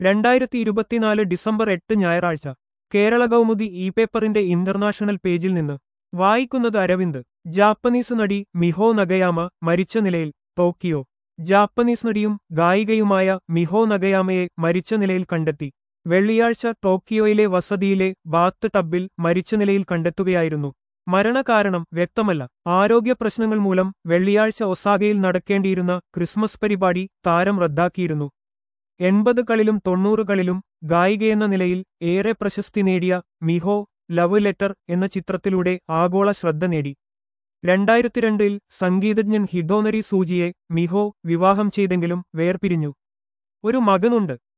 2024 December 8 ഞായറാഴ്ച Kerala Kaumudi e പേപ്പറിന്റെ international പേജിൽ നിന്ന് വായിക്കുന്നത് അരവിന്ദ്. ജാപ്പനീസ് നടി മിഹോ നഗയാമ മരിച്ച നിലയിൽ. ടോക്കിയോ. ജാപ്പനീസ് നടിയും ഗായികയുമായ മിഹോ നഗയാമയെ മരിച്ച നിലയിൽ കണ്ടെത്തി. വെള്ളിയാഴ്ച ടോക്കിയോയിലെ വസതിയിലെ ബാത്ത് ടബ്ബിൽ മരിച്ച നിലയിൽ കണ്ടെത്തുകയായിരുന്നു. മരണകാരണം വ്യക്തമല്ല. ആരോഗ്യ പ്രശ്നങ്ങൾ മൂലം വെള്ളിയാഴ്ച ഒസാകയിൽ നടക്കേണ്ടിയിരുന്ന ക്രിസ്മസ് പരിപാടി താരം റദ്ദാക്കിയിരുന്നു. 80കളിലും 90കളിലും ഗായികയെന്ന നിലയിൽ ഏറെ പ്രശസ്തി നേടിയ മിഹോ ലവ് ലെറ്റർ എന്ന ചിത്രത്തിലൂടെ ആഗോള ശ്രദ്ധ നേടി. 2002-ൽ സംഗീതജ്ഞൻ ഹിദോനരി സൂചിയെ മിഹോ വിവാഹം ചെയ്തെങ്കിലും വേർപിരിഞ്ഞു. ഒരു മകനുണ്ട്.